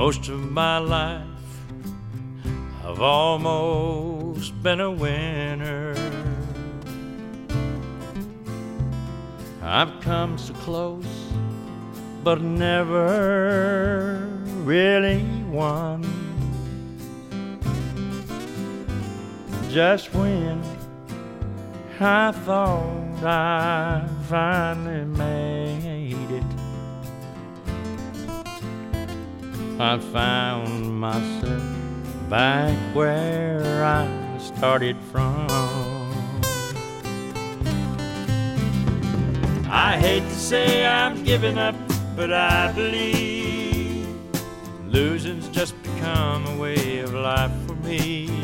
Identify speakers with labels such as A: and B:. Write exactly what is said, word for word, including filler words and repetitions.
A: Most of my life I've almost been a winner. I've come so close, but never really won. Just when I thought I finally made it, I found myself back where I started from. I hate to say I'm giving up, but I believe losing's just become a way of life for me.